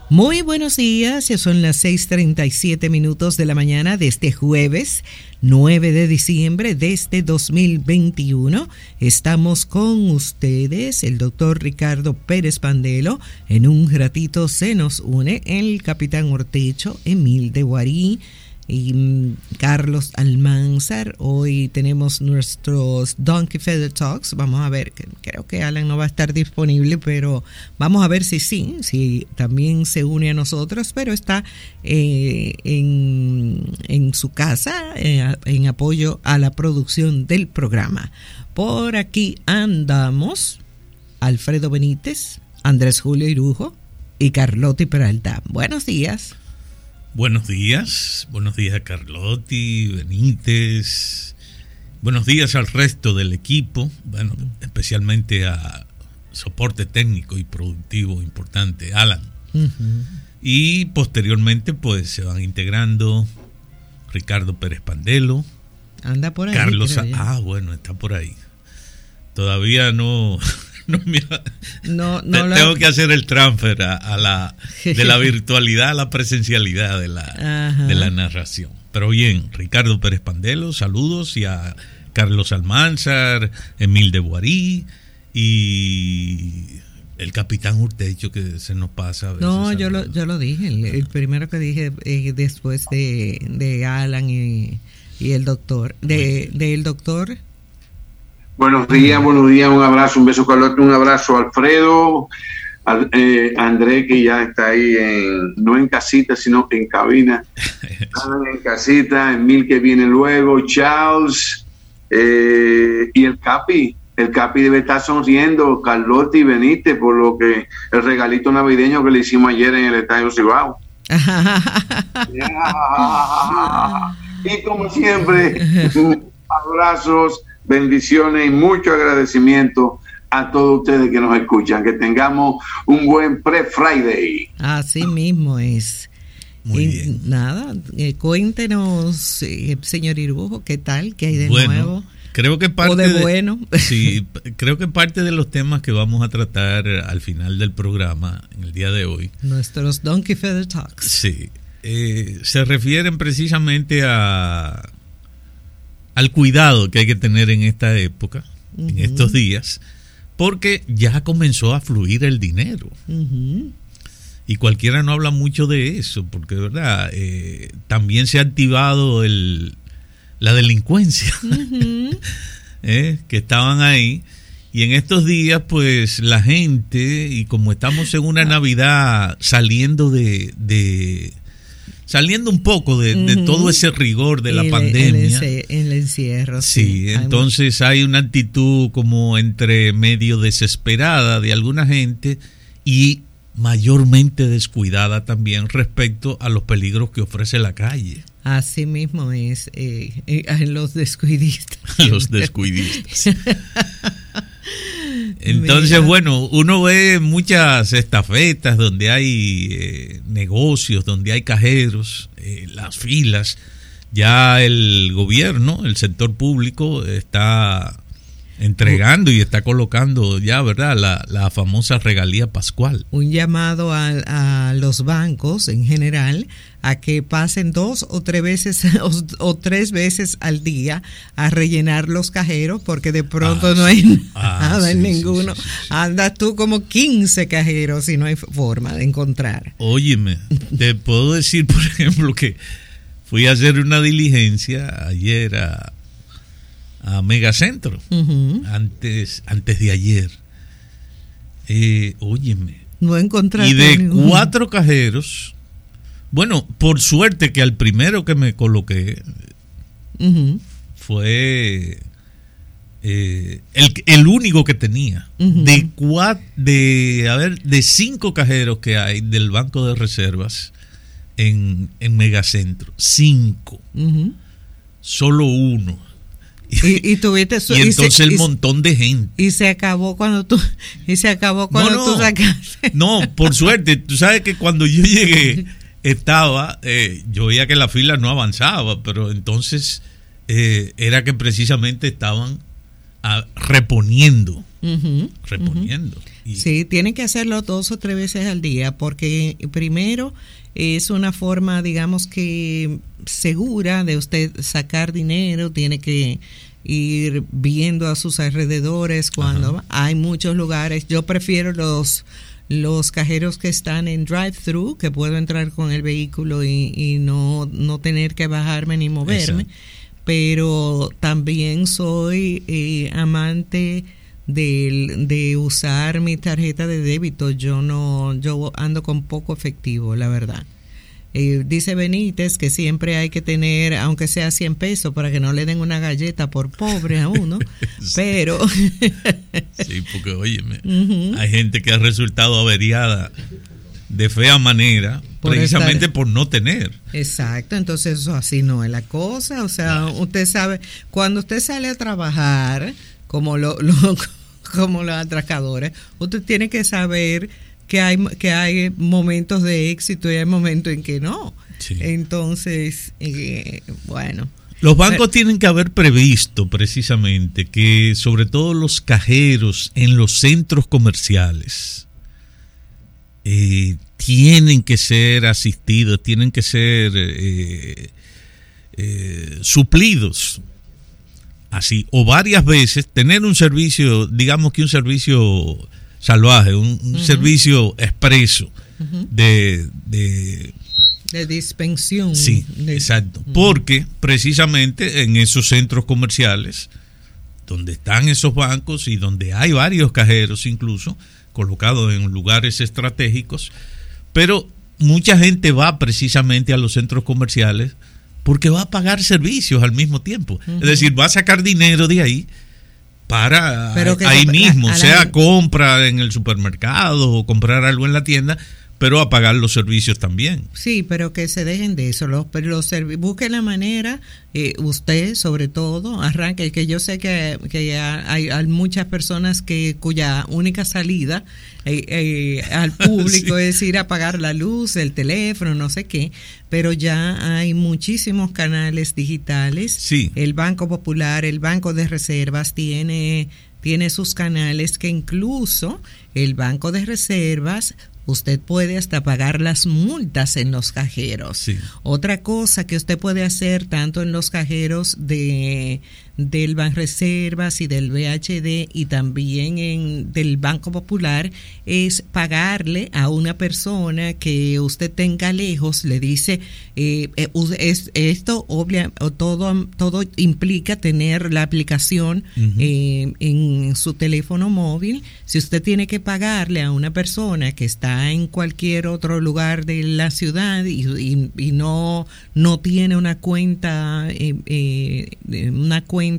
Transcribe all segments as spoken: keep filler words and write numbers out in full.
Muy buenos días, ya son las seis treinta y siete minutos de la mañana de este jueves nueve de diciembre de este dos mil veintiuno. Estamos con ustedes, el doctor Ricardo Pérez Pandelo. En un ratito se nos une el capitán Ortecho, Emil de Guarí y Carlos Almanzar. Hoy tenemos nuestros Donkey Feather Talks. Vamos a ver, creo que Alan no va a estar disponible, pero vamos a ver si sí, si también se une a nosotros, pero está eh, en, en su casa eh, en apoyo a la producción del programa. Por aquí andamos Alfredo Benítez, Andrés Julio Irujo y Carlotti Peralta. Buenos días. Buenos días, buenos días a Carlotti, Benítez, buenos días al resto del equipo, bueno, especialmente a soporte técnico y productivo importante, Alan. Uh-huh. Y posteriormente pues se van integrando Ricardo Pérez Pandelo. Anda por ahí. Carlos, ah, bueno, está por ahí. Todavía no... No, mira, no, no te, la... Tengo que hacer el transfer a, a la de la virtualidad a la presencialidad de la, de la narración. Pero bien, Ricardo Pérez Pandelo, saludos, y a Carlos Almanzar, Emil de Guarí y el capitán Urtecho, que se nos pasa a veces. No, yo lo, yo lo dije, el, el primero que dije eh, después de, de Alan y, y el doctor, de, de el doctor. Buenos días, buenos días, un abrazo, un beso, Carlotti, un abrazo, Alfredo, a, eh, André, que ya está ahí, en, no en casita, sino en cabina, en casita, Emil, que viene luego, Charles, eh, y el Capi, el Capi debe estar sonriendo, Carlotti y Benítez, por lo que el regalito navideño que le hicimos ayer en el Estadio Cibao. Y como siempre, abrazos, bendiciones y mucho agradecimiento a todos ustedes que nos escuchan. Que tengamos un buen pre-Friday. Así mismo es. Muy y bien. Nada, eh, cuéntenos, eh, señor Irujo, ¿qué tal? ¿Qué hay de bueno, nuevo? Creo que parte o de, de bueno. Sí, creo que parte de los temas que vamos a tratar al final del programa, en el día de hoy, nuestros Donkey Feather Talks. Sí, eh, se refieren precisamente a al cuidado que hay que tener en esta época, uh-huh. en estos días, porque ya comenzó a fluir el dinero. Uh-huh. Y cualquiera no habla mucho de eso, porque de verdad eh, también se ha activado el, la delincuencia, uh-huh. eh, que estaban ahí. Y en estos días, pues la gente, y como estamos en una Navidad saliendo de... de saliendo un poco de, de uh-huh. todo ese rigor de la el, pandemia. El, el encierro. Sí, sí, entonces hay una actitud como entre medio desesperada de alguna gente y mayormente descuidada también respecto a los peligros que ofrece la calle. Así mismo es, eh, eh, los descuidistas. Los descuidistas. Entonces, Mira. bueno, uno ve muchas estafetas donde hay eh, negocios, donde hay cajeros, eh, las filas. Ya el gobierno, el sector público está entregando y está colocando ya, ¿verdad?, la, la famosa regalía pascual. Un llamado a, a los bancos en general a que pasen dos o tres veces o, o tres veces al día a rellenar los cajeros, porque de pronto ah, no hay sí. nada ah, en sí, ninguno. Sí, sí, sí. Andas tú como quince cajeros y no hay forma de encontrar. Óyeme, te puedo decir, por ejemplo, que fui a hacer una diligencia ayer a a Megacentro, uh-huh. antes antes de ayer. Eh, óyeme. No encontraste. Y de ningún... cuatro cajeros, bueno, por suerte que al primero que me coloqué uh-huh. fue eh, el, el único que tenía. Uh-huh. De cuatro, de, a ver, de cinco cajeros que hay del Banco de Reservas en, en Megacentro, cinco. Uh-huh. Solo uno. Y, y tuviste su, y entonces y se, el y, montón de gente y se acabó cuando tú y se acabó cuando no, no, tú sacaste. No, por suerte, tú sabes que cuando yo llegué estaba eh, yo veía que la fila no avanzaba, pero entonces eh, era que precisamente estaban a, reponiendo uh-huh, reponiendo. Uh-huh. Y... Sí, tienen que hacerlo dos o tres veces al día, porque primero es una forma, digamos que segura de usted sacar dinero. Tiene que ir viendo a sus alrededores cuando, ajá, hay muchos lugares. Yo prefiero los los cajeros que están en drive-thru, que puedo entrar con el vehículo y, y no, no tener que bajarme ni moverme. Exacto. Pero también soy eh, amante de, de usar mi tarjeta de débito. Yo no, yo ando con poco efectivo, la verdad. Eh, dice Benítez que siempre hay que tener, aunque sea cien pesos, para que no le den una galleta por pobre a uno, sí. Pero... sí, porque óyeme, uh-huh, hay gente que ha resultado averiada de fea manera, por precisamente estar... por no tener. Exacto, entonces eso así no es la cosa. O sea, claro, usted sabe, cuando usted sale a trabajar, como, lo, lo, como los atracadores, usted tiene que saber... que hay que hay momentos de éxito y hay momentos en que no. Sí. Entonces, eh, bueno. Los bancos pero, tienen que haber previsto precisamente que sobre todo los cajeros en los centros comerciales eh, tienen que ser asistidos, tienen que ser eh, eh, suplidos. Así, o varias veces, tener un servicio, digamos que un servicio... salvaje, un, un uh-huh, servicio expreso, uh-huh, de, de de dispensión. Sí, de, exacto, uh-huh, porque precisamente en esos centros comerciales donde están esos bancos y donde hay varios cajeros incluso colocados en lugares estratégicos, pero mucha gente va precisamente a los centros comerciales porque va a pagar servicios al mismo tiempo, uh-huh, es decir, va a sacar dinero de ahí para Pero que ahí se, mismo, a, a sea la... compra en el supermercado o comprar algo en la tienda, pero a pagar los servicios también. Sí, pero que se dejen de eso, los, los servi- busque la manera, eh, usted sobre todo, arranque, que yo sé que, que hay, hay muchas personas que cuya única salida eh, eh, al público sí, es ir a pagar la luz, el teléfono, no sé qué, pero ya hay muchísimos canales digitales. Sí. El Banco Popular, el Banco de Reservas tiene, tiene sus canales que incluso el Banco de Reservas usted puede hasta pagar las multas en los cajeros. Sí. Otra cosa que usted puede hacer tanto en los cajeros de del Banreservas y del B H D y también en del Banco Popular es pagarle a una persona que usted tenga lejos, le dice eh, es, esto obvia, todo todo implica tener la aplicación uh-huh, eh, en su teléfono móvil. Si usted tiene que pagarle a una persona que está en cualquier otro lugar de la ciudad y, y, y no no tiene una cuenta eh, eh, una cuenta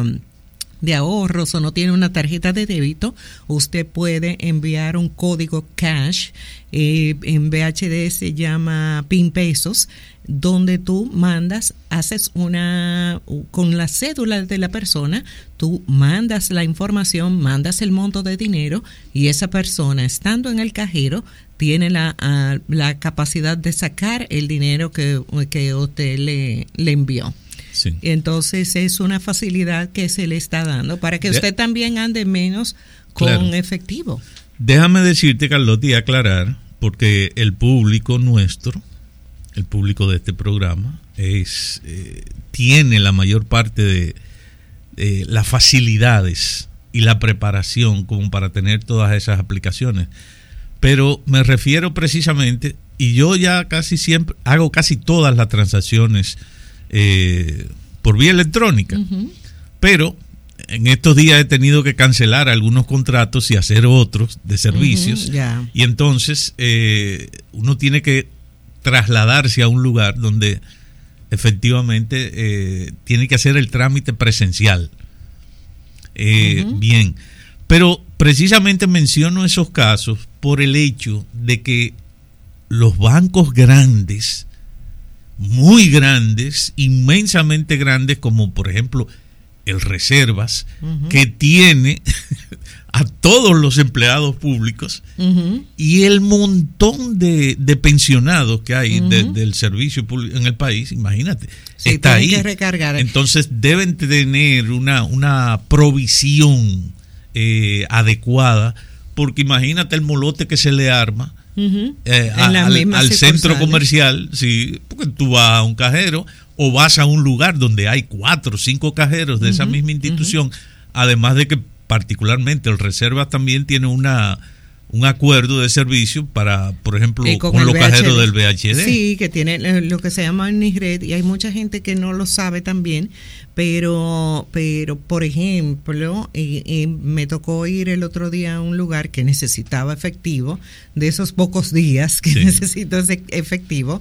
de ahorros o no tiene una tarjeta de débito, usted puede enviar un código cash, eh, en B H D se llama PIN pesos, donde tú mandas, haces una, con la cédula de la persona, tú mandas la información, mandas el monto de dinero y esa persona, estando en el cajero, tiene la, uh, la capacidad de sacar el dinero que, que usted le, le envió. Sí. Entonces es una facilidad que se le está dando para que usted también ande menos con claro, efectivo. Déjame decirte, Carlota, y aclarar, porque el público nuestro, el público de este programa, es eh, tiene la mayor parte de eh, las facilidades y la preparación como para tener todas esas aplicaciones. Pero me refiero precisamente, y yo ya casi siempre hago casi todas las transacciones Eh, por vía electrónica, uh-huh, pero en estos días he tenido que cancelar algunos contratos y hacer otros de servicios, uh-huh, yeah, y entonces eh, uno tiene que trasladarse a un lugar donde efectivamente eh, tiene que hacer el trámite presencial. Eh, uh-huh. Bien, pero precisamente menciono esos casos por el hecho de que los bancos grandes, muy grandes, inmensamente grandes, como por ejemplo el Reservas, uh-huh, que tiene a todos los empleados públicos, uh-huh, y el montón de, de pensionados que hay, uh-huh, de, del servicio público en el país, imagínate, sí, está ahí. Que recargar. Entonces deben tener una, una provisión eh, adecuada, porque imagínate el molote que se le arma uh-huh. eh, a, al, al centro comercial, sí, porque tú vas a un cajero o vas a un lugar donde hay cuatro o cinco cajeros de uh-huh. esa misma institución, uh-huh. además de que particularmente el Reservas también tiene una un acuerdo de servicio para, por ejemplo, con, con los cajeros del V H D. Sí, que tiene lo que se llama Nisred, y hay mucha gente que no lo sabe también, pero, pero por ejemplo, eh, eh, me tocó ir el otro día a un lugar que necesitaba efectivo, de esos pocos días que sí. necesito ese efectivo,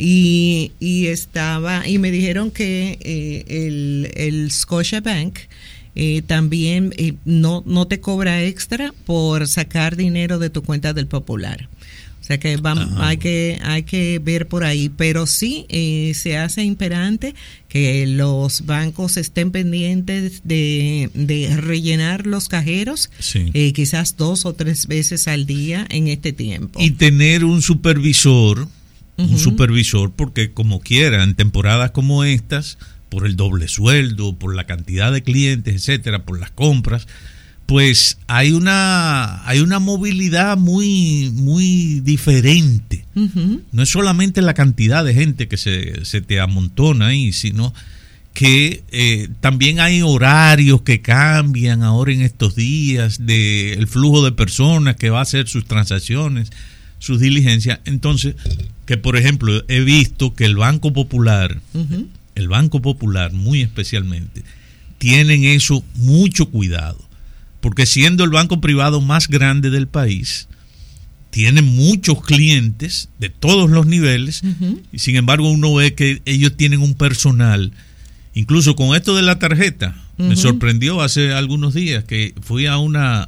y, y estaba, y me dijeron que eh, el, el Scotiabank Eh, también eh, no, no te cobra extra por sacar dinero de tu cuenta del Popular. O sea que vamos, hay que hay que ver por ahí, pero sí eh, se hace imperante que los bancos estén pendientes de, de rellenar los cajeros, sí. eh, quizás dos o tres veces al día en este tiempo. Y tener un supervisor, uh-huh. un supervisor, porque como quiera, en temporadas como estas, por el doble sueldo, por la cantidad de clientes, etcétera, por las compras, pues hay una hay una movilidad muy muy diferente. Uh-huh. No es solamente la cantidad de gente que se, se te amontona ahí, sino que eh, también hay horarios que cambian ahora en estos días, de el flujo de personas que va a hacer sus transacciones, sus diligencias. Entonces, que por ejemplo, he visto que el Banco Popular, uh-huh. el Banco Popular muy especialmente, tienen eso mucho cuidado, porque siendo el banco privado más grande del país, tiene muchos clientes de todos los niveles, uh-huh. y sin embargo uno ve que ellos tienen un personal, incluso con esto de la tarjeta, uh-huh. me sorprendió hace algunos días que fui a una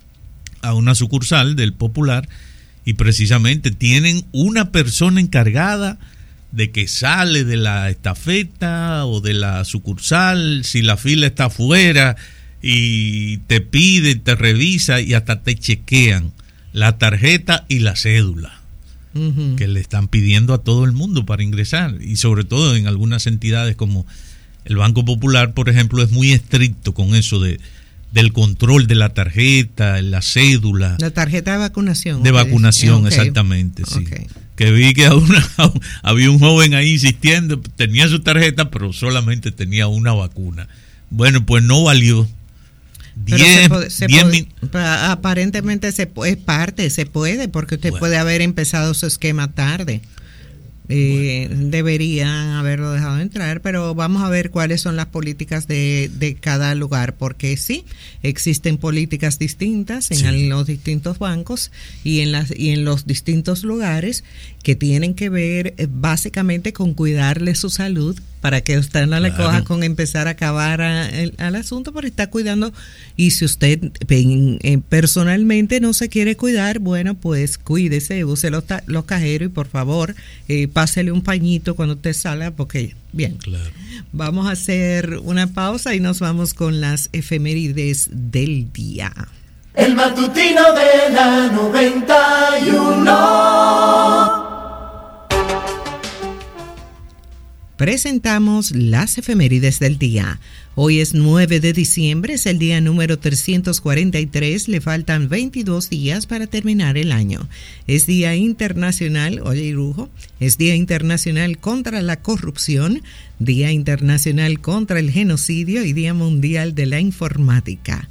a una sucursal del Popular y precisamente tienen una persona encargada de que sale de la estafeta o de la sucursal, si la fila está afuera, y te pide, te revisa y hasta te chequean la tarjeta y la cédula uh-huh. que le están pidiendo a todo el mundo para ingresar, y sobre todo en algunas entidades como el Banco Popular, por ejemplo, es muy estricto con eso de del control de la tarjeta, la cédula. La tarjeta de vacunación. De vacunación, okay. exactamente, sí. Okay. Que vi que una, había un joven ahí insistiendo, tenía su tarjeta, pero solamente tenía una vacuna. Bueno, pues no valió. Diez, puede, se diez puede, min- aparentemente se, es parte, se puede, porque usted bueno. puede haber empezado su esquema tarde. Eh, bueno. Deberían haberlo dejado entrar, pero vamos a ver cuáles son las políticas de, de cada lugar, porque sí, existen políticas distintas en sí. los distintos bancos y en las y en los distintos lugares que tienen que ver eh, básicamente con cuidarle su salud, para que usted no le claro. coja con empezar a acabar a, el, al asunto, porque está cuidando. Y si usted eh, personalmente no se quiere cuidar, bueno, pues cuídese, use los, ta- los cajeros y por favor eh, pásele un pañito cuando usted salga, porque bien, claro. Vamos a hacer una pausa y nos vamos con las efemérides del día. El matutino de la noventa y uno. Presentamos las efemérides del día. Hoy es nueve de diciembre, es el día número trescientos cuarenta y tres, le faltan veintidós días para terminar el año. Es Día Internacional, oye Irujo, es Día Internacional contra la Corrupción, Día Internacional contra el Genocidio y Día Mundial de la Informática.